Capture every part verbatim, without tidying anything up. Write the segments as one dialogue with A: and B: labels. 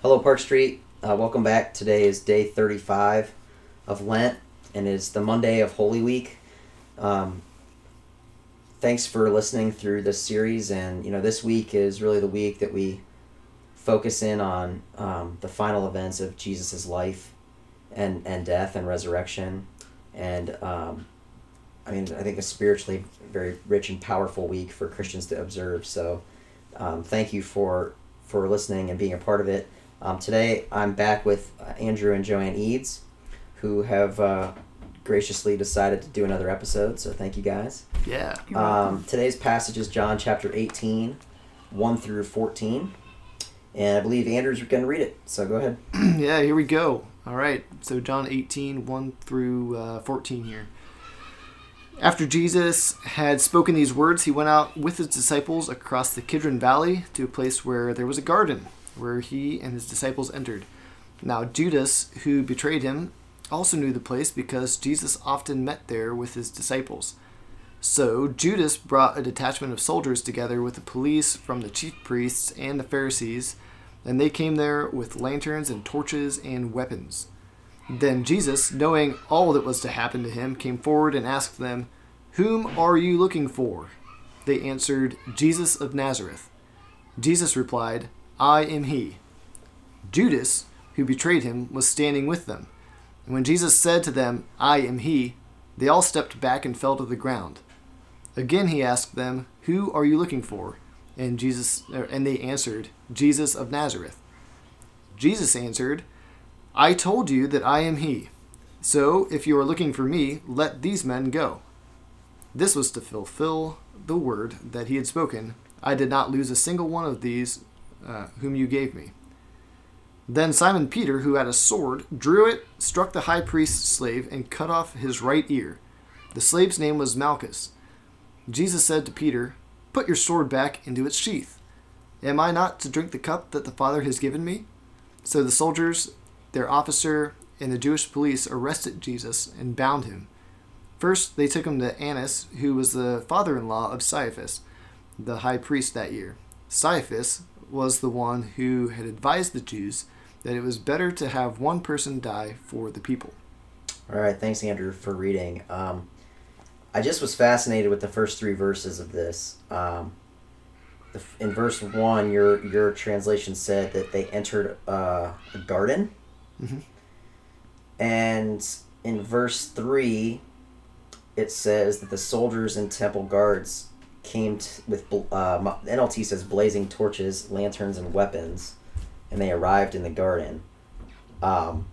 A: Hello, Park Street. Uh, welcome back. Today is day thirty-five of Lent, and it's the Monday of Holy Week. Um, thanks for listening through this series, and you know this week is really the week that we focus in on um, the final events of Jesus' life and, and death and resurrection. And um, I mean, I think a spiritually very rich and powerful week for Christians to observe. So um, thank you for, for listening and being a part of it. Um, today, I'm back with uh, Andrew and Joanne Eads, who have uh, graciously decided to do another episode, so thank you guys.
B: Yeah.
A: Um, today's passage is John chapter eighteen, one through fourteen, and I believe Andrew's going to read it, so go ahead.
B: Yeah, here we go. All right, so John eighteen, one through uh, fourteen here. After Jesus had spoken these words, he went out with his disciples across the Kidron Valley to a place where there was a garden, where he and his disciples entered. Now Judas, who betrayed him, also knew the place because Jesus often met there with his disciples. So Judas brought a detachment of soldiers together with the police from the chief priests and the Pharisees, and they came there with lanterns and torches and weapons. Then Jesus, knowing all that was to happen to him, came forward and asked them, "Whom are you looking for?" They answered, "Jesus of Nazareth." Jesus replied, "I am he." Judas, who betrayed him, was standing with them. And when Jesus said to them, "I am he," they all stepped back and fell to the ground. Again he asked them, "Who are you looking for?" And Jesus, and they answered, "Jesus of Nazareth." Jesus answered, "I told you that I am he. So if you are looking for me, let these men go." This was to fulfill the word that he had spoken, "I did not lose a single one of these uh, whom you gave me." Then Simon Peter, who had a sword, drew it, struck the high priest's slave, and cut off his right ear. The slave's name was Malchus. Jesus said to Peter, "Put your sword back into its sheath. Am I not to drink the cup that the Father has given me?" So the soldiers, their officer, and the Jewish police arrested Jesus and bound him. First, they took him to Annas, who was the father-in-law of Caiaphas, the high priest that year. Caiaphas was the one who had advised the Jews that it was better to have one person die for the people.
A: All right, thanks, Andrew, for reading. Um, I just was fascinated with the first three verses of this. Um, the, in verse one, your your translation said that they entered uh, a garden.
B: Mm-hmm.
A: And in verse three, it says that the soldiers and temple guards came t- with, uh, N L T says, blazing torches, lanterns, and weapons, and they arrived in the garden. Um,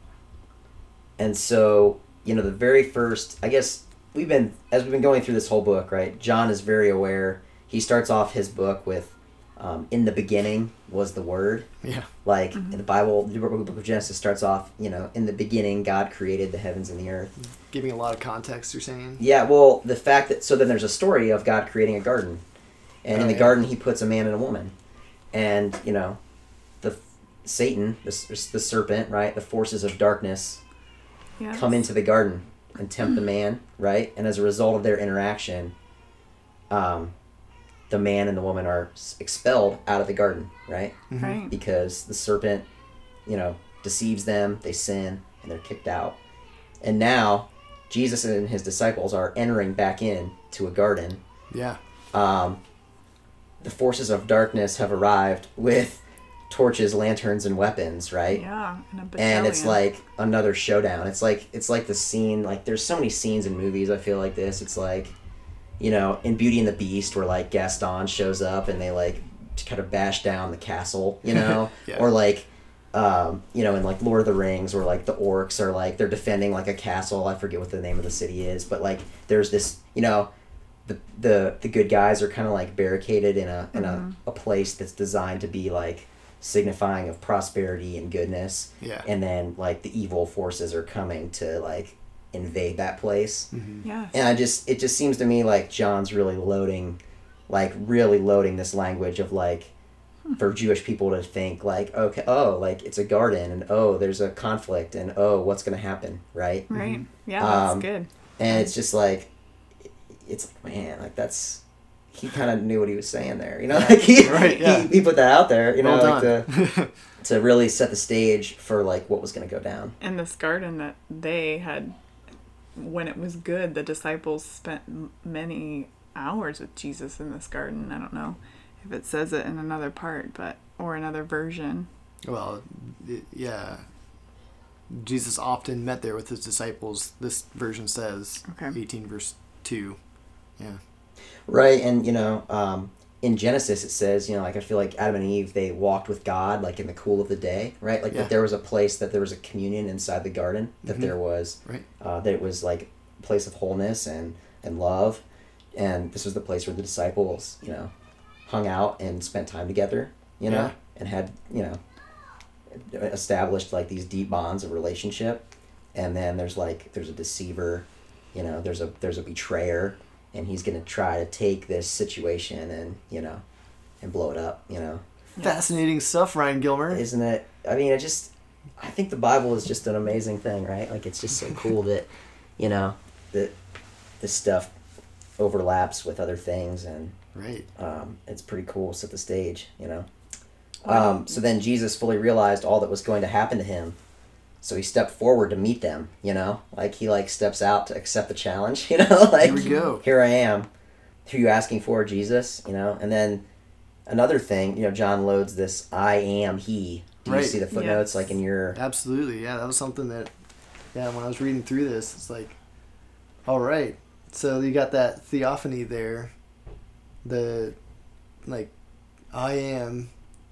A: and so, you know, the very first, I guess, we've been, as we've been going through this whole book, right, John is very aware. He starts off his book with, um, in the beginning was the Word.
B: Yeah.
A: Like,
C: Mm-hmm.
A: in the Bible, the book of Genesis starts off, you know, in the beginning, God created the heavens and the earth.
B: Giving a lot of context, you're saying?
A: Yeah, well, the fact that, so then there's a story of God creating a garden. And
B: Oh,
A: in the
B: yeah.
A: garden, he puts a man and a woman. And, you know, the Satan, the, the serpent, right, the forces of darkness
C: Yes.
A: come into the garden and tempt the man, right? And as a result of their interaction, um, the man and the woman are expelled out of the garden, right?
B: Mm-hmm.
C: Right.
A: Because the serpent, you know, deceives them, they sin, and they're kicked out. And now, Jesus and his disciples are entering back in to a garden.
B: Yeah.
A: Um, the forces of darkness have arrived with torches, lanterns, and weapons, right?
C: Yeah. And, a
A: And it's
C: battalion.
A: like another showdown. It's like it's like the scene, like there's so many scenes in movies, I feel like this. It's like, you know, in Beauty and the Beast where like Gaston shows up and they like kind of bash down the castle, you know?
B: Yeah.
A: Or like, um, you know, in like Lord of the Rings where like the orcs are like, they're defending like a castle. I forget what the name of the city is, but like there's this, you know, the the, the good guys are kind of like barricaded in a in
C: Mm-hmm.
A: a, a place that's designed to be like signifying of prosperity and goodness.
B: Yeah.
A: And then like the evil forces are coming to like invade that place.
B: Mm-hmm.
C: Yes.
A: And I just it just seems to me like John's really loading like really loading this language of like for Jewish people to think like, okay, oh, like it's a garden and oh, there's a conflict and oh, what's going to happen, right?
C: Right.
B: Mhm.
C: Yeah, that's
A: Um,
C: good.
A: And it's just like it's like, man, like that's he kind of knew what he was saying there, you know, like he
B: Right, yeah.
A: he, he put that out there, you know,
B: Well
A: like
B: done.
A: the to really set the stage for like what was going to go down.
C: And this garden that they had, when it was good, the disciples spent m- many hours with Jesus in this garden. I don't know if it says it in another part, but or another version.
B: Well, it, yeah. Jesus often met there with his disciples. This version says,
C: Okay.
B: eighteen verse two. Yeah.
A: Right, and you know, um, in Genesis it says, you know, like I feel like Adam and Eve, they walked with God like in the cool of the day, right? Like
B: Yeah.
A: that there was a place, that there was a communion inside the garden, that
B: Mhm.
A: there was,
B: Right.
A: uh, that it was like a place of wholeness and, and love. And this was the place where the disciples, you know, hung out and spent time together, you know,
B: Yeah.
A: and had, you know, established like these deep bonds of relationship. And then there's like, there's a deceiver, you know, there's a, there's a betrayer, and he's going to try to take this situation and, you know, and blow it up, you know.
B: Fascinating stuff, Ryan Gilmer.
A: Isn't it? I mean, I just, I think the Bible is just an amazing thing, right? Like, it's just so cool that, you know, that this stuff overlaps with other things, and
B: Right.
A: um, it's pretty cool. Set the stage, you know. Um, so then Jesus fully realized all that was going to happen to him. So he stepped forward to meet them, you know, like he like steps out to accept the challenge, you know, like
B: Here we go.
A: Here I am. Who are you asking for, Jesus? You know, and then another thing, you know, John loads this I am he. Do you
B: Right.
A: see the footnotes
C: Yes.
A: like in your
B: Absolutely. Yeah, that was something that, yeah, when I was reading through this, it's like, all right. So you got that theophany there. The, like, I am.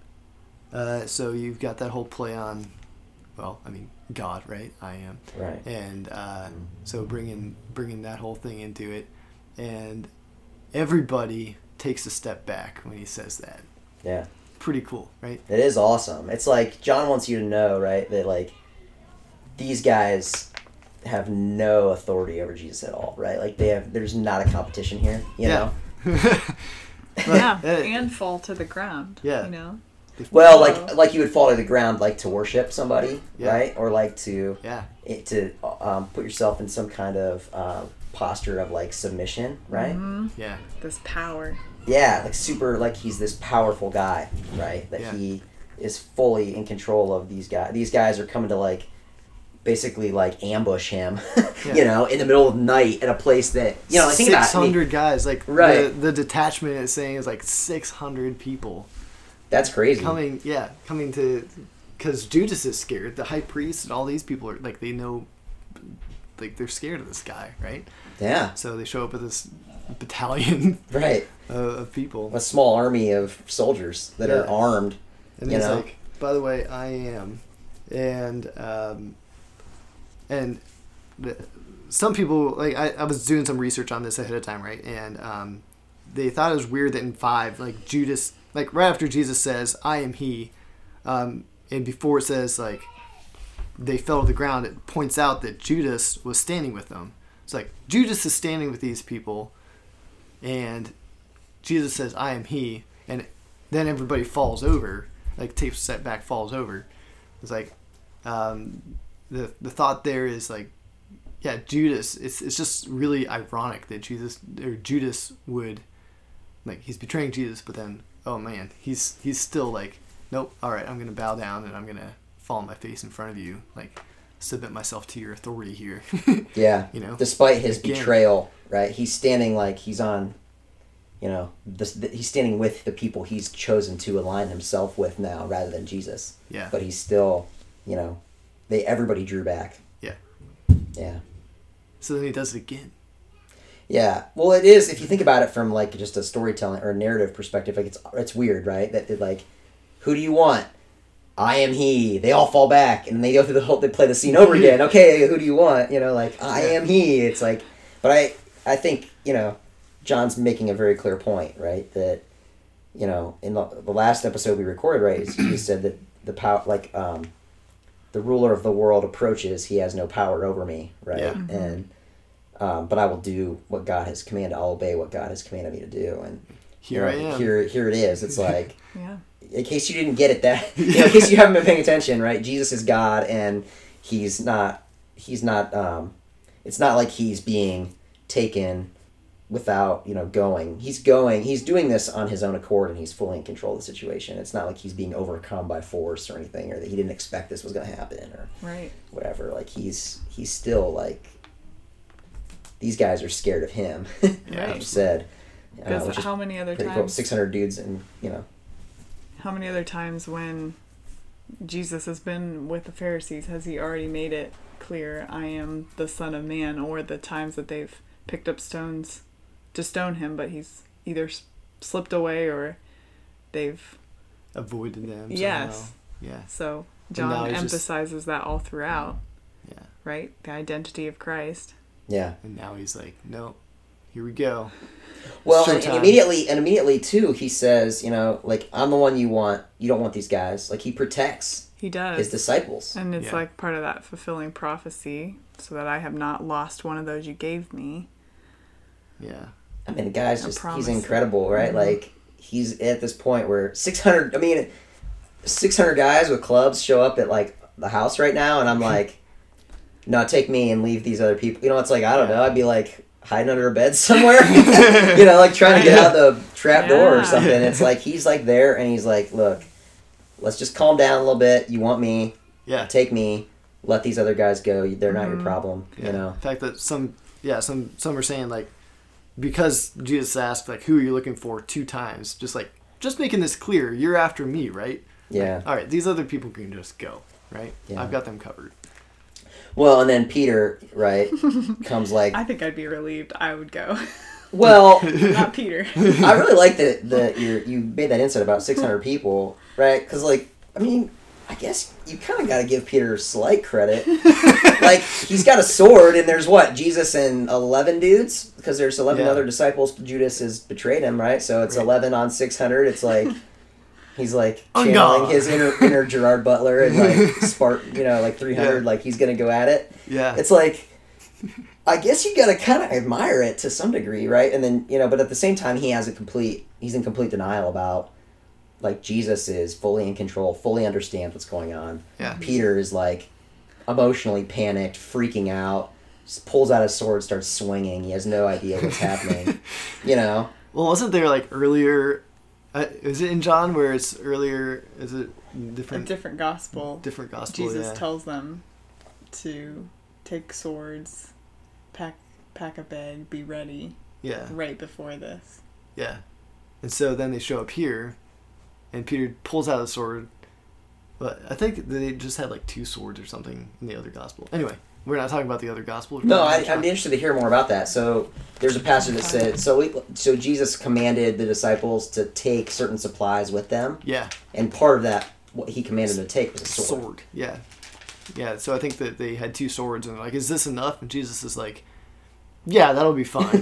B: Uh, so you've got that whole play on, well, I mean, God, right? I am.
A: right?
B: And uh, so bringing bringing that whole thing into it, and everybody takes a step back when he says that.
A: Yeah.
B: Pretty cool, right?
A: It is awesome. It's like John wants you to know, right, that like these guys have no authority over Jesus at all, right? Like they have, there's not a competition here, you
B: Yeah.
A: know.
C: Yeah,
B: Yeah.
C: and fall to the ground.
B: Yeah.
C: You know?
A: Well,
C: Well-
A: like like you would fall to the ground, like to worship somebody,
B: Yeah.
A: right? Or like to
B: Yeah.
A: it, to um, put yourself in some kind of uh, posture of like submission, right?
C: Mm-hmm.
B: Yeah.
C: This power.
A: Yeah, like super, like he's this powerful guy, right? That
B: Yeah.
A: he is fully in control of these guys. These guys are coming to like basically like ambush him,
B: Yeah.
A: you know, in the middle of the night at a place that, you know, like think about it.
B: six hundred guys. Like,
A: Right.
B: the, the detachment is saying is like six hundred people
A: That's crazy.
B: coming, yeah, coming to, because Judas is scared. The high priest and all these people are, like, they know, like, they're scared of this guy, right?
A: Yeah,
B: So they show up with this battalion
A: right.
B: uh, of people.
A: A small army of soldiers that are
B: Yeah.
A: armed.
B: And
A: you
B: he's
A: know?
B: like, by the way, I am. And, um, and the, some people, like, I, I was doing some research on this ahead of time, right? And um, they thought it was weird that in five, like, Judas, like, right after Jesus says, I am he, um, and before it says, like, they fell to the ground, it points out that Judas was standing with them. It's like, Judas is standing with these people, and Jesus says, I am he, and then everybody falls over, like, takes a step back, falls over. It's like, um, the the thought there is like, yeah, Judas. It's it's just really ironic that Jesus or Judas would, like, he's betraying Jesus, but then, oh man, he's he's still like, nope, all right, I'm gonna bow down and I'm gonna fall on my face in front of you, like, submit myself to your authority here.
A: Yeah.
B: You know,
A: Despite his
B: Again.
A: betrayal, right? He's standing like he's on, you know, this, the, he's standing with the people he's chosen to align himself with now rather than Jesus.
B: yeah,
A: But he's still, you know, they everybody drew back.
B: yeah.
A: Yeah.
B: So then he does it again.
A: Yeah. Well, it is, if you think about it from like just a storytelling or a narrative perspective, like it's it's weird, right? That it, like, who do you want? I am he. They all fall back, and they go through the whole. They play the scene over again. Okay, who do you want? You know, like I am he. It's like, but I I think, you know, John's making a very clear point, right? That, you know, in the, the last episode we recorded, right, he said that the power, like, um, the ruler of the world approaches, he has no power over me, right?
B: Yeah.
C: Mhm.
A: And um, but I will do what God has commanded. I'll obey what God has commanded me to do. And
B: Here
A: you know,
B: I am.
A: Here, here it is. It's like,
C: Yeah.
A: in case you didn't get it, that you know, in case you haven't been paying attention, right? Jesus is God, and he's not. He's not. Um, it's not like he's being taken without, you know, going. He's going, he's doing this on his own accord, and he's fully in control of the situation. It's not like he's being overcome by force or anything, or that he didn't expect this was going to happen, or
C: right.
A: whatever. Like, he's he's still, like, these guys are scared of him, yeah, like you said.
C: Because
A: uh,
C: how many other times...
A: Cool. six hundred dudes, and, you know.
C: How many other times when Jesus has been with the Pharisees has he already made it clear, I am the Son of Man, or the times that they've picked up stones to stone him, but he's either s- slipped away or they've
B: avoided them.
C: Yes.
B: Somehow. Yeah.
C: So John emphasizes
B: just,
C: that all throughout.
B: Yeah.
C: Right? The identity of Christ.
A: Yeah.
B: And now he's like, no, here we go.
A: Well, and, and immediately, and immediately too, he says, you know, like, I'm the one you want. You don't want these guys. Like, he protects.
C: He does.
A: His disciples.
C: And it's
B: yeah.
C: like part of that fulfilling prophecy, so that I have not lost one of those you gave me.
B: Yeah.
A: I mean, the guy's just, he's incredible, right? Mm-hmm. Like, he's at this point where six hundred, I mean, six hundred guys with clubs show up at, like, the house right now, and I'm like, no, take me and leave these other people. You know, it's like, I don't know, I'd be like hiding under a bed somewhere, you know, like trying to get out the trap door yeah. or something. It's like, he's like there, and he's like, look, let's just calm down a little bit. You want me,
B: yeah,
A: take me, let these other guys go. They're not mm-hmm. your problem,
B: yeah.
A: you know.
B: The fact that some, yeah, some, some are saying, like, because Jesus asked, like, who are you looking for two times, just like, just making this clear, you're after me, right?
A: Yeah.
B: Like, all right, these other people can just go, right?
A: Yeah.
B: I've got them covered.
A: Well, and then Peter, right, comes like...
C: I think I'd be relieved. I would go.
A: Well...
C: Not Peter.
A: I really like that the, you you made that insight about six hundred people, right? Because, like, I mean, I guess you kind of got to give Peter slight credit. Like, he's got a sword, and there's what? Jesus and eleven dudes? Because there's eleven yeah. other disciples. Judas has betrayed him, right? So it's right. eleven on six hundred. It's like... He's like channeling oh, no. his inner inner Gerard Butler and like Spartan, you know, like three hundred, yeah. like he's gonna go at it.
B: Yeah.
A: It's like, I guess you gotta kind of admire it to some degree, right? And then, you know, but at the same time, he has a complete, he's in complete denial about, like, Jesus is fully in control, fully understands what's going on.
B: Yeah.
A: Peter is like emotionally panicked, freaking out, just pulls out his sword, starts swinging. He has no idea what's happening, you know.
B: Well, wasn't there like earlier? Uh, is it in John where it's earlier? Is it different?
C: A different gospel.
B: Different gospel.
C: Jesus
B: yeah.
C: tells them to take swords, pack pack a bag, be ready.
B: Yeah.
C: Right before this.
B: Yeah, and so then they show up here, and Peter pulls out a sword. But I think they just had like two swords or something in the other gospel. Anyway. We're not talking about the other gospel.
A: No, I, I'm interested to hear more about that. So there's a passage that said, so we, so Jesus commanded the disciples to take certain supplies with them.
B: Yeah. And
A: part of that, what he commanded them to take was a sword.
B: Sword, yeah. Yeah, so I think that they had two swords, and they're like, is this enough? And Jesus is like, yeah, that'll be fine.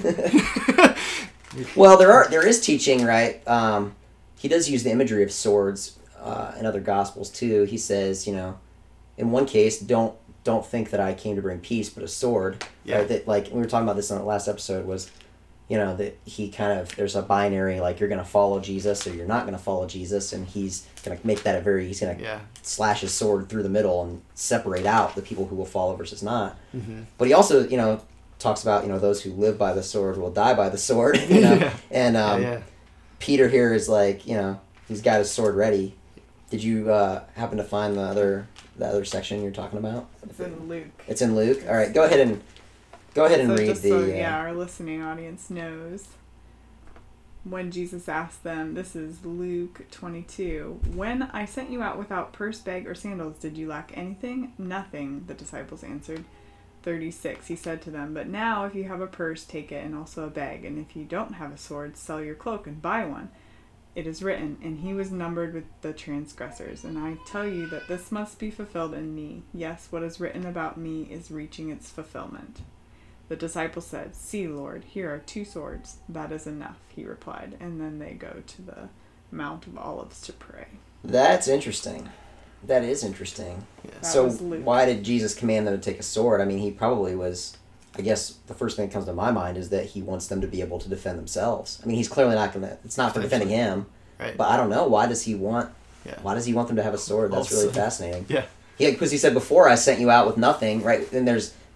A: Well, there are there is teaching, right? Um, he does use the imagery of swords uh, in other gospels, too. He says, you know, in one case, don't don't think that I came to bring peace, but a sword.
B: Yeah.
A: Right? That, like, we were talking about this on the last episode, was, you know, that he kind of, there's a binary, like, you're going to follow Jesus or you're not going to follow Jesus, and he's going to make that a very, he's going to
B: yeah. slash
A: his sword through the middle and separate out the people who will follow versus not.
B: Mm-hmm.
A: But he also, you know, talks about, you know, those who live by the sword will die by the sword, you know,
B: yeah.
A: and um,
B: yeah, yeah.
A: Peter here is like, you know, he's got his sword ready. Did you uh, happen to find the other the other section you're talking about?
C: It's in Luke.
A: It's in Luke. All right, go ahead and go ahead and
C: so
A: read
C: just
A: the.
C: So,
A: uh,
C: yeah, our listening audience knows. When Jesus asked them, this is Luke twenty-two. When I sent you out without purse, bag, or sandals, did you lack anything? Nothing, the disciples answered. thirty-six. He said to them, but now if you have a purse, take it, and also a bag. And if you don't have a sword, sell your cloak and buy one. It is written, and he was numbered with the transgressors. And I tell you that this must be fulfilled in me. Yes, what is written about me is reaching its fulfillment. The disciples said, see, Lord, here are two swords. That is enough, he replied. And then they go to the Mount of Olives to pray.
A: That's interesting. That is interesting.
B: Yeah.
C: That
A: so
C: was Luke.
A: Why did Jesus command them to take a sword? I mean, he probably was... I guess the first thing that comes to my mind is that he wants them to be able to defend themselves. I mean, he's clearly not going to... It's not for defending him.
B: Right.
A: But I don't know. Why does he want...
B: Yeah.
A: Why does he want them to have a sword? That's
B: also,
A: really fascinating.
B: Yeah.
A: Yeah, because he said, before I sent you out with nothing, right? And there's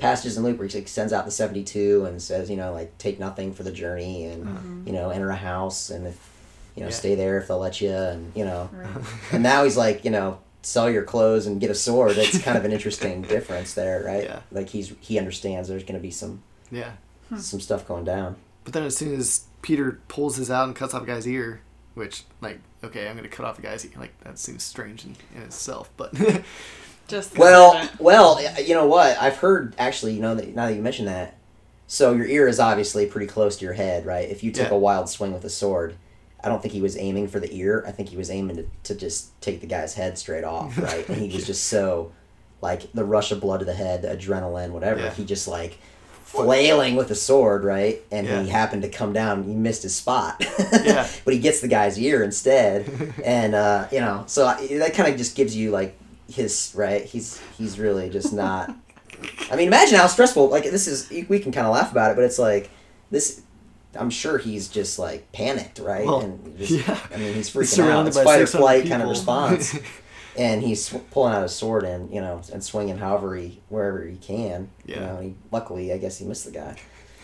A: passages in Luke where he like, sends out the seventy-two and says, you know, like, take nothing for the journey and,
C: Mm-hmm.
A: you know, enter a house and, if, you know,
B: Yeah.
A: stay there if they'll let you and, you know.
C: Right.
A: And now he's like, you know, sell your clothes and get a sword. It's kind of an interesting difference there, right?
B: Yeah.
A: Like, he's he understands there's going to be some
B: Yeah.
A: some stuff going down.
B: But then as soon as Peter pulls his out and cuts off a guy's ear, which, like, okay, I'm going to cut off a guy's ear. Like, that seems strange in, in itself. But,
C: Just
A: Well,
C: consider it.
A: well, you know what? I've heard, actually, you know, that now that you mention that, so your ear is obviously pretty close to your head, right? If you took
B: Yeah.
A: a wild swing with a sword, I don't think he was aiming for the ear. I think he was aiming to, to just take the guy's head straight off, right? And he was just so, like, the rush of blood to the head, the adrenaline, whatever.
B: Yeah.
A: He just, like, flailing with a sword, right? And
B: Yeah.
A: he happened to come down. He missed his spot.
B: Yeah.
A: But he gets the guy's ear instead. And, uh, you know, so I, that kind of just gives you, like, his, right? He's he's really just not... I mean, imagine how stressful... Like, this is... We can kind of laugh about it, but it's like... This... I'm sure he's just, like, panicked, right?
B: Well,
A: and just,
B: yeah.
A: I mean, he's freaking
B: Surrounded
A: out. It's
B: by
A: fight or
B: six hundred
A: flight kind of
B: people.
A: response. And he's sw- pulling out his sword and, you know, and swinging however he... Wherever he can.
B: Yeah.
A: You know, and he, luckily, I guess he missed the guy.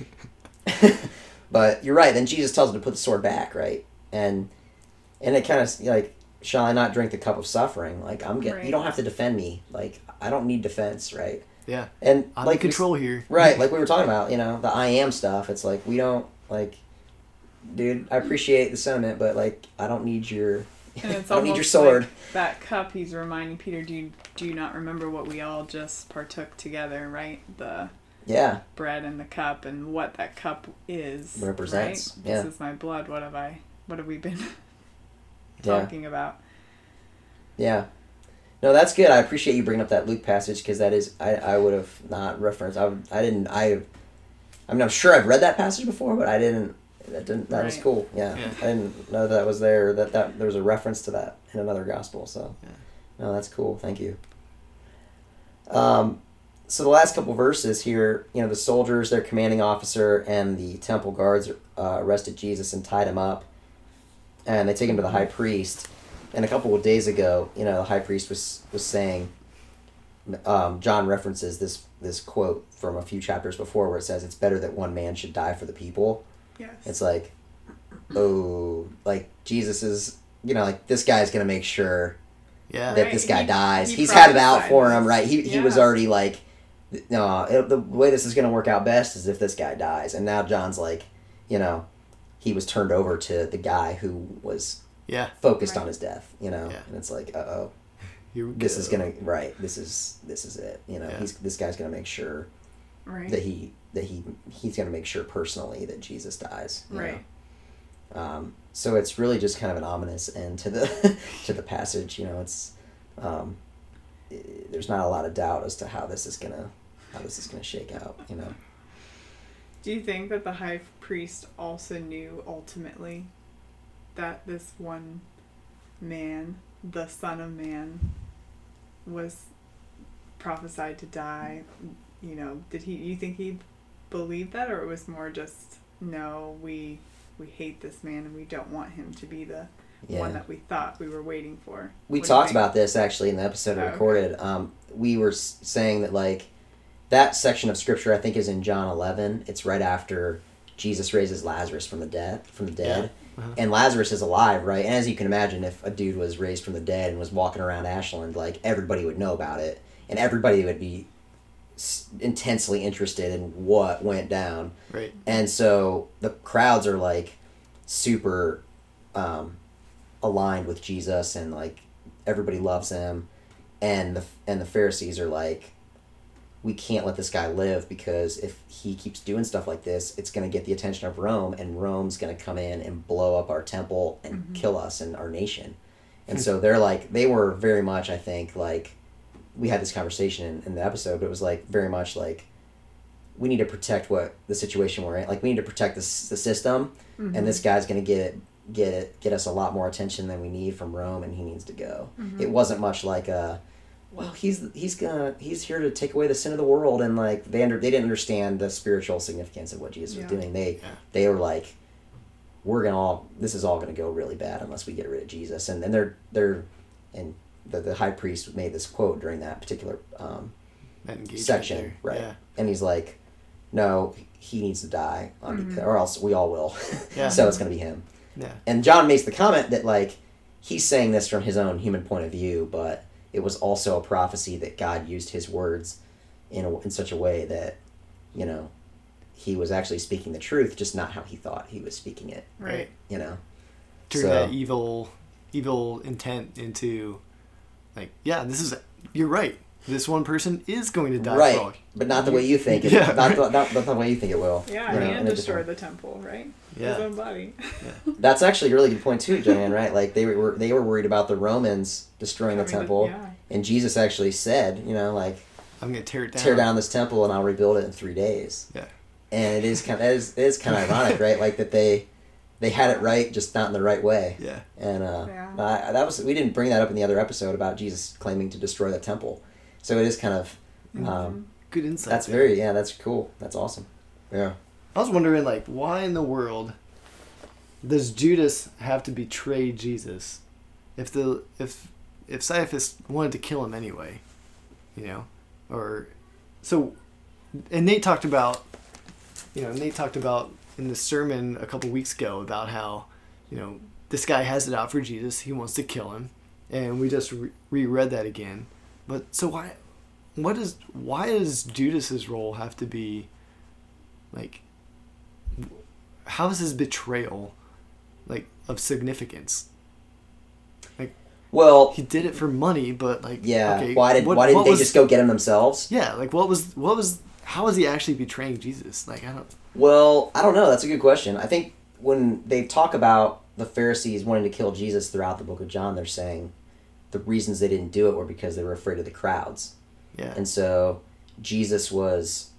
A: But you're right. Then Jesus tells him to put the sword back, right? And and it kind of like, shall I not drink the cup of suffering? Like, I'm getting.
C: Right.
A: You don't have to defend me. Like, I don't need defense, right?
B: yeah.
A: And
B: I'm
A: like
B: in control here.
A: right? Like we were talking about, you know, the I am stuff. It's like we don't like, dude. I appreciate the sentiment, but like, I don't need your.
C: And it's
A: I don't need your
C: almost
A: sword.
C: like that cup. He's reminding Peter, do you, do you not remember what we all just partook together, right? The
A: Yeah.
C: bread and the cup, and what that cup is
A: Represents,
C: Right?
A: yeah.
C: This is my blood. What have I? What have we been
A: Yeah.
C: talking about?
A: Yeah. No, that's good. I appreciate you bringing up that Luke passage because that is I, I would have not referenced. I would, I didn't I. I mean, I'm sure I've read that passage before, but I didn't. That didn't. That was
C: Right.
A: cool. Yeah.
B: Yeah.
A: I didn't know that was there. That that there was a reference to that in another gospel. So,
B: Yeah.
A: no, that's cool. Thank you. Um, so the last couple verses here, you know, the soldiers, their commanding officer, and the temple guards uh, arrested Jesus and tied him up, and they take him to the high priest. And a couple of days ago, you know, the high priest was was saying, um, John references this this quote from a few chapters before where it says, "It's better that one man should die for the people."
C: Yes.
A: It's like, oh, like Jesus is, you know, like this guy's gonna make sure
B: Yeah.
A: that
C: Right,
A: this guy
C: he-
A: dies.
C: he
A: He's had it out
C: prophesied
A: for him,
C: this.
A: right? He he was
C: Yeah.
A: already like, no, it, the way this is gonna work out best is if this guy dies. And now John's like, you know, he was turned over to the guy who was
B: Yeah.
A: focused
C: Right.
A: on his death, you know,
B: Yeah.
A: and it's like, uh oh,
B: Here we
A: this
B: go.
A: is gonna right. This is this is it. You know,
B: Yeah.
A: he's this guy's gonna make sure
C: right.
A: that he that he he's gonna make sure personally that Jesus dies. you
C: Right.
A: know? Um, so it's really just kind of an ominous end to the to the passage. You know, it's um, i there's not a lot of doubt as to how this is gonna how this is gonna shake out. You know.
C: Do you think that the high priest also knew ultimately that this one man, the Son of Man, was prophesied to die? You know, did he? You think he believed that, or it was more just, no, we we hate this man and we don't want him to be the
A: Yeah.
C: one that we thought we were waiting for?
A: We
C: What do you
A: talked
C: think?
A: about this actually in the episode I
C: Oh, okay.
A: recorded. Um, we were s- saying that like that section of scripture I think is in John eleven. It's right after Jesus raises Lazarus from the dead from the dead,
B: Yeah. Uh-huh.
A: and Lazarus is alive, right? And as you can imagine, if a dude was raised from the dead and was walking around Ashland, like everybody would know about it, and everybody would be s- intensely interested in what went down.
B: Right.
A: And so the crowds are like super um, aligned with Jesus, and like everybody loves him, and the and the Pharisees are like, we can't let this guy live because if he keeps doing stuff like this, it's going to get the attention of Rome, and Rome's going to come in and blow up our temple and
C: Mhm.
A: kill us and our nation. And so they're like, they were very much, I think, like, we had this conversation in, in the episode, but it was like very much like, we need to protect what the situation we're in. Like, we need to protect this, the system,
C: Mhm.
A: and this guy's going to get it, get it, get us a lot more attention than we need from Rome, and he needs to go.
C: Mhm.
A: It wasn't much like a, well, he's he's gonna he's here to take away the sin of the world, and like they under they didn't understand the spiritual significance of what Jesus
C: Yeah.
A: was doing. They
B: Yeah.
A: they were like, we're gonna all this is all gonna go really bad unless we get rid of Jesus. And then they're they're and the the high priest made this quote during that particular um,
B: that engagement
A: section,
B: there.
A: right?
B: Yeah.
A: And he's like, no, he needs to die, on
C: Mhm.
A: or else we all will.
B: Yeah.
A: So it's going to be him.
B: Yeah.
A: And John makes the comment that, like, he's saying this from his own human point of view, but it was also a prophecy that God used his words in a, in such a way that, you know, he was actually speaking the truth, just not how he thought he was speaking it,
C: Right.
A: you know?
B: Turn
A: So-
B: that evil, evil intent into, like, yeah, this is, you're right. This one person is going to die for all.
A: Right, but not the way you think it.
B: Yeah.
A: Not, the, not, not the way you think it will.
C: Yeah,
A: you know,
C: and
A: in a
C: destroy
A: different-
C: the temple, right?
B: Yeah.
C: His own body.
A: That's actually a really good point too, Joanne. Right? Like they were they were worried about the Romans destroying the
C: Coming to-
A: temple,
C: yeah.
A: and Jesus actually said, you know, like
B: I'm going to tear it down.
A: tear down this temple and I'll rebuild it in three days.
B: Yeah.
A: And it is kind of it is, it is kind of ironic, right? Like that they they had it right, just not in the right way.
B: Yeah.
A: And uh,
C: Yeah.
A: I, that was we didn't bring that up in the other episode about Jesus claiming to destroy the temple. So it is kind of um,
B: Good insight.
A: that's
B: there.
A: very yeah, that's cool. That's awesome. Yeah.
B: I was wondering, like, why in the world does Judas have to betray Jesus if the if if Caiaphas wanted to kill him anyway, you know, or so? And Nate talked about, you know, Nate talked about in the sermon a couple weeks ago about how, you know, this guy has it out for Jesus. He wants to kill him, and we just re- reread that again. But so why, what is why does Judas's role have to be, like, how is his betrayal, like, of significance? Like,
A: Well,
B: he did it for money, but like,
A: yeah.
B: okay,
A: why did
B: what-
A: why didn't
B: what
A: they
B: was-
A: just go get him themselves?
B: Yeah, like what was what was how was he actually betraying Jesus? Like I don't.
A: Well, I don't know. That's a good question. I think when they talk about the Pharisees wanting to kill Jesus throughout the book of John, they're saying the reasons they didn't do it were because they were afraid of the crowds.
B: Yeah.
A: And so Jesus was,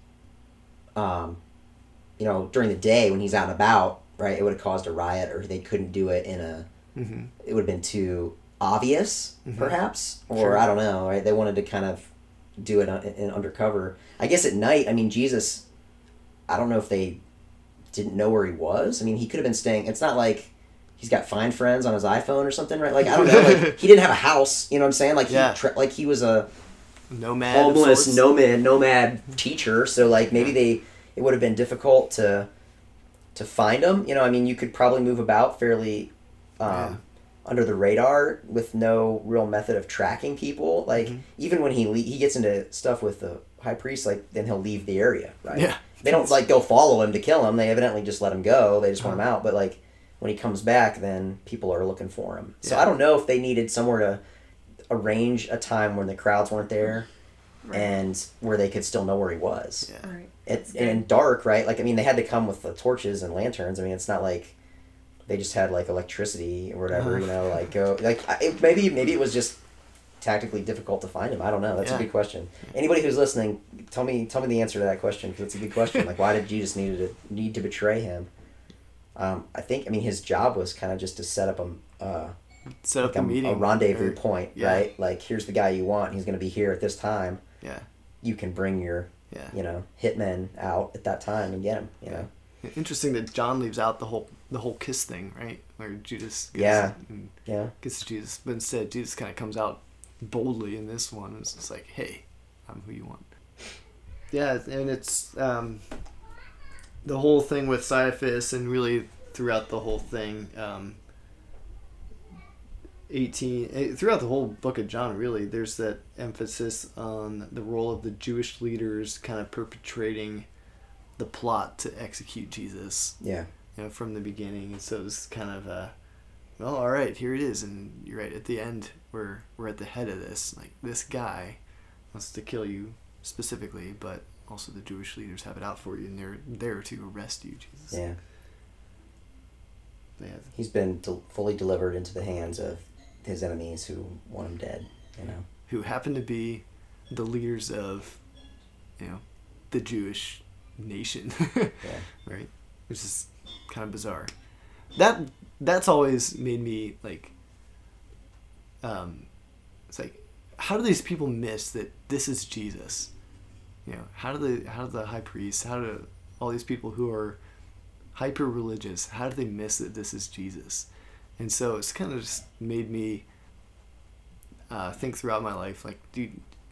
A: um, you know, during the day when he's out and about, right, it would have caused a riot, or they couldn't do it in a,
B: Mm-hmm.
A: it would have been too obvious,
B: Mhm.
A: perhaps, or
B: Sure.
A: I don't know, right? They wanted to kind of do it in, in undercover. I guess at night, I mean, Jesus, I don't know if they didn't know where he was. I mean, he could have been staying, it's not like he's got Find Friends on his iPhone or something, right? Like, I don't know, like, he didn't have a house, you know what I'm saying? Like,
B: Yeah.
A: he, tra- like he was a
B: Nomad. of
A: homeless
B: sorts.
A: nomad, nomad teacher, so, like, maybe they, it would have been difficult to, to find him. You know, I mean, you could probably move about fairly, um,
B: Yeah.
A: under the radar with no real method of tracking people. Like,
B: Mhm.
A: even when he le- he gets into stuff with the high priest, like, then he'll leave the area, right?
B: Yeah.
A: They don't, like, go follow him to kill him. They evidently just let him go. They just want him
B: Uh-huh.
A: out. But, like, when he comes back, then people are looking for him. So
B: Yeah.
A: I don't know if they needed somewhere to arrange a time when the crowds weren't there
C: Right.
A: and where they could still know where he was.
B: Yeah.
C: Right.
A: It,
C: good.
A: and dark, right? Like, I mean, they had to come with the torches and lanterns. I mean, it's not like they just had, like, electricity or whatever,
B: Uh-huh.
A: you know, like, go, like, I- it, maybe, maybe it was just tactically difficult to find him. I don't know. That's
B: Yeah.
A: a good question. Anybody who's listening, tell me, tell me the answer to that question, because it's a good question. Like, why did Jesus need to, need to betray him? Um, I think, I mean, his job was kind of just to set up a, uh,
B: Set up
A: like
B: a
A: a,
B: meeting.
A: a rendezvous
B: or-
A: point,
B: yeah.
A: right? Like, here's the guy you want. He's going to be here at this time.
B: Yeah.
A: You can bring your,
B: Yeah.
A: you know, hitmen out at that time and get him, you know?
B: Interesting that John leaves out the whole the whole kiss thing, right? Where Judas gets,
A: Yeah.
B: and
A: Yeah.
B: gets to Jesus, but instead Jesus kind of comes out boldly in this one. It's just like, hey, I'm who you want. Yeah, and it's um, the whole thing with Caiaphas, and really throughout the whole thing, um, eighteen eh, throughout the whole book of John, really, there's that emphasis on the role of the Jewish leaders, kind of perpetrating the plot to execute Jesus.
A: Yeah.
B: You know, from the beginning, and so it's kind of uh well, all right, here it is, and you're right, at the end we're we're at the head of this. Like, this guy wants to kill you specifically, but also the Jewish leaders have it out for you, and they're there to arrest you, Jesus.
A: Yeah.
B: They have,
A: He's been del- fully delivered into the hands of his enemies who want him dead, you know?
B: who happen to be the leaders of, you know, the Jewish nation.
A: Yeah.
B: Right? Which is kind of bizarre. That that's always made me like um it's like, how do these people miss that this is Jesus? You know, how do the how do the high priests, how do all these people who are hyper religious, how do they miss that this is Jesus? And so it's kind of just made me uh, think throughout my life, like, dude,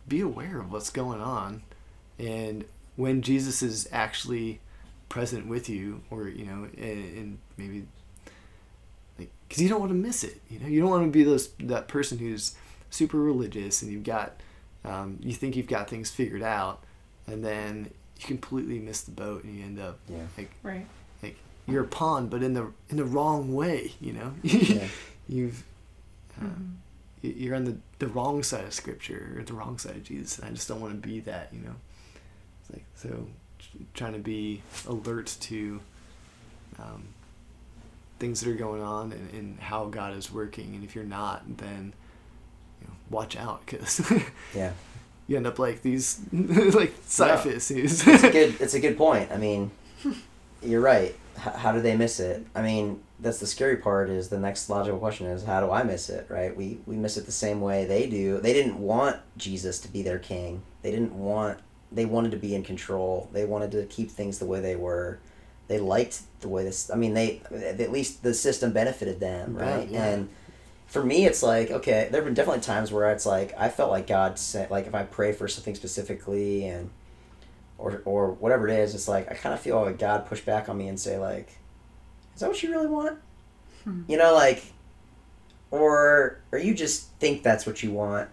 B: be aware of what's going on, and when Jesus is actually present with you, or you know, and, and maybe like, because you don't want to miss it. You know, you don't want to be those that person who's super religious and you've got, um, you think you've got things figured out, and then you completely miss the boat and you end up
A: Yeah.
B: like
C: Right.
B: like you're a pawn, but in the in the wrong way. You know,
A: Yeah.
B: you've. Uh,
C: Mm-hmm.
B: You're on the, the wrong side of Scripture, or the wrong side of Jesus, and I just don't want to be that, you know. It's like, so trying to be alert to um, things that are going on and, and how God is working, and if you're not, then you know, watch out, because
A: Yeah.
B: you end up like these like Cephas.
A: It's a good. It's a good point. I mean, you're right. H- how do they miss it? I mean, that's the scary part. Is the next logical question is, how do I miss it? Right? We we miss it the same way they do. They didn't want Jesus to be their king. They didn't want. They wanted to be in control. They wanted to keep things the way they were. They liked the way this. I mean, they at least the system benefited them, right?
B: Yeah.
A: And for me, it's like, okay, there have been definitely times where it's like I felt like God said, like if I pray for something specifically and. Or, or whatever it is, it's like I kind of feel like God push back on me and say like, is that what you really want?
C: Hmm.
A: You know, like, or or you just think that's what you want,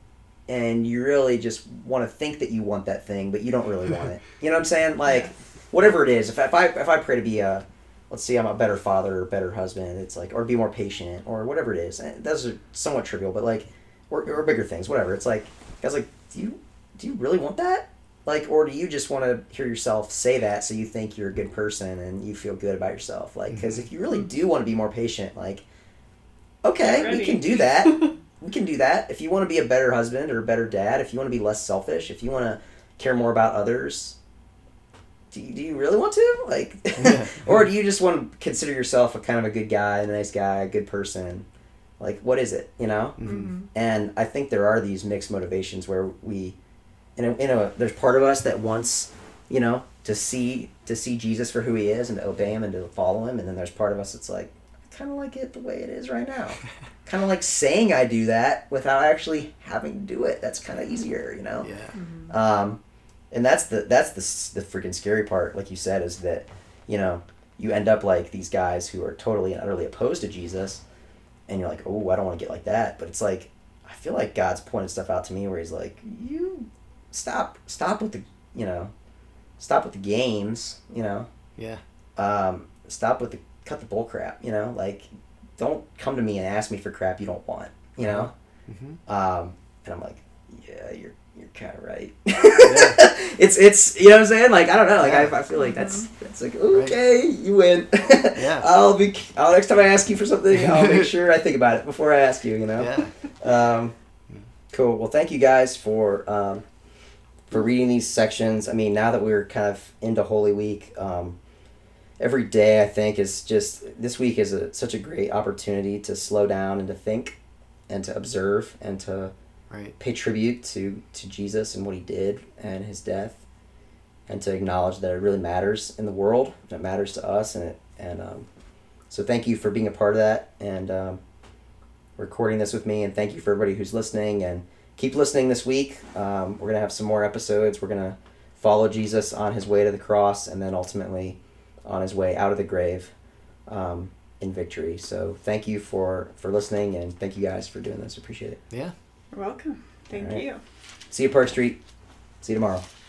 A: and you really just want to think that you want that thing, but you don't really want it. You know what I'm saying? Like,
C: Yeah.
A: whatever it is, if I, if I if I pray to be a, let's see, I'm a better father or better husband, it's like, or be more patient or whatever it is. And those are somewhat trivial, but like, or, or bigger things, whatever. It's like, God's like, do you do you really want that? Like, or do you just want to hear yourself say that so you think you're a good person and you feel good about yourself? Like, because if you really do want to be more patient, like, okay,
C: Get
A: we
C: ready.
A: can do that. We can do that. If you want to be a better husband or a better dad, if you want to be less selfish, if you want to care more about others, do you, do you really want to? Like,
B: Yeah.
A: or do you just want to consider yourself a kind of a good guy, a nice guy, a good person? Like, what is it, you know?
B: Mhm.
C: Mm-hmm.
A: And I think there are these mixed motivations where we, in a, in a, there's part of us that wants, you know, to see to see Jesus for who he is and to obey him and to follow him, and then there's part of us that's like, I kind of like it the way it is right now. Kind of like saying I do that without actually having to do it. That's kind of easier, you know.
B: Yeah.
C: Mm-hmm.
A: Um, and that's the that's the s- the freaking scary part, like you said, is that, you know, you end up like these guys who are totally and utterly opposed to Jesus, and you're like, oh, I don't want to get like that. But it's like, I feel like God's pointed stuff out to me where he's like, you stop, stop with the, you know, stop with the games, you know,
B: Yeah.
A: um, stop with the, cut the bull crap, you know, like, don't come to me and ask me for crap you don't want, you know?
B: Mm-hmm.
A: Um, and I'm like, yeah, you're, you're kind of right.
B: Yeah.
A: It's, it's, you know what I'm saying? Like, I don't know. Like,
B: Yeah.
A: I, I feel like that's, that's like, okay, you win.
B: Yeah.
A: I'll be, I'll, next time I ask you for something, I'll make sure I think about it before I ask you, you know?
B: Yeah.
A: Um, cool. Well, thank you guys for, um, for reading these sections. I mean, now that we're kind of into Holy Week, um, every day I think is just, this week is a, such a great opportunity to slow down and to think and to observe and to
B: Right.
A: pay tribute to, to Jesus and what he did and his death, and to acknowledge that it really matters in the world, and it matters to us, and it, and um, so thank you for being a part of that and um, recording this with me, and thank you for everybody who's listening, and keep listening this week. Um, we're gonna have some more episodes. We're gonna follow Jesus on his way to the cross, and then ultimately on his way out of the grave um, in victory. So thank you for for listening, and thank you guys for doing this. Appreciate it.
B: Yeah.
C: You're welcome. Thank
A: All right.
C: you.
A: See you, Park Street. See you tomorrow.